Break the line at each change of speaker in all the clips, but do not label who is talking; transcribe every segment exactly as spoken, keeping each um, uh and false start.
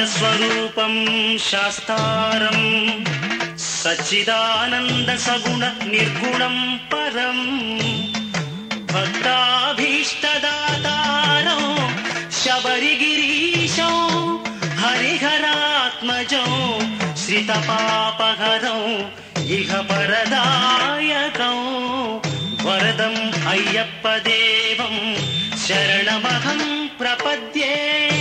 స్వరూపం శాస్తారం సచ్చిదానంద సగుణ నిర్గుణం పరం భక్తాభీష్టదాతారం శబరిగిరీశం హరిహరాత్మజం శ్రితపాపహరం ఇహ పరదాయకం వరదం అయ్యప్ప దేవం శరణమహం ప్రపద్యే.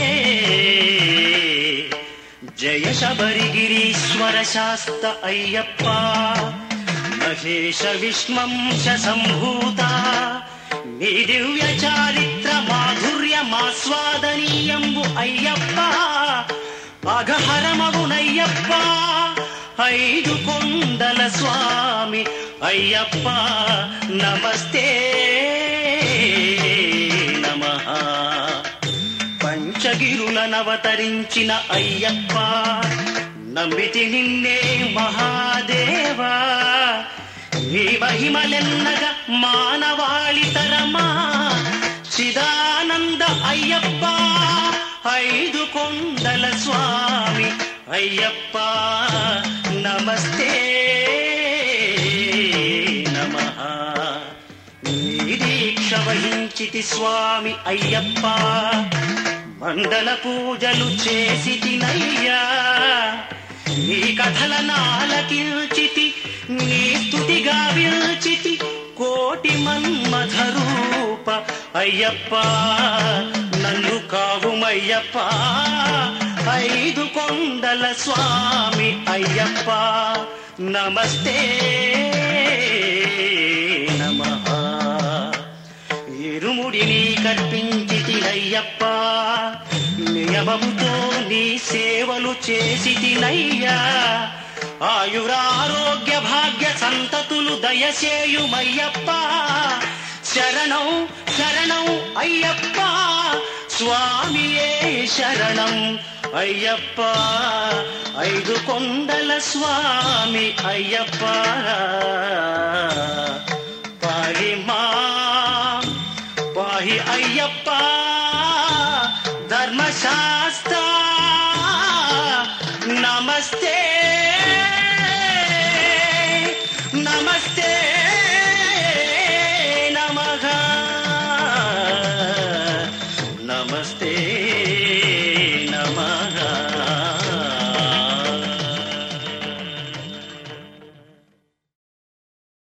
జయ శబరిగిరీశ్వర శాస్త అయ్యప్ప మహేశ విష్మంశ సంభూత నీ దివ్య చారిత్ర మాధుర్యమాస్వాదనీయంబు అయ్యప్ప అఘహరమగునయ్యప్ప ఐదు కొండల స్వామి అయ్యప్ప నమస్తే నమః. పంచగిరులనవతరించిన అయ్యప్ప నమ్మితి నిన్నే మహాదేవా నీ మహిమలెన్నగ మానవాళితరమా చిదానంద అయ్యప్ప ఐదు కొండల స్వామి అయ్యప్ప నమస్తే నమః. నిరీక్ష వహించితి స్వామి అయ్యప్ప మండల పూజలు చేసి తినయ్యా నీ కథల నాలకిల్చితి నీ స్తుతిగా విల్చితి కోటి మన్మథ రూప అయ్యప్ప నన్ను కావుమయ్యప్ప ఐదు కొండల స్వామి అయ్యప్ప నమస్తే నమః. ఇరుముడిని కర్పించితినయ్యప్ప నియమముతో నీ సేవలు చేసి తినయ్యా ఆయురారోగ్య భాగ్య సంతతులు దయచేయుమయ్యప్ప శరణం శరణం అయ్యప్ప స్వామియే శరణం అయ్యప్ప ఐదు కొండల స్వామి అయ్యప్ప పాహి మా పాహి అయ్యప్ప ధర్మశాస్త్ర నమస్తే నమస్తే.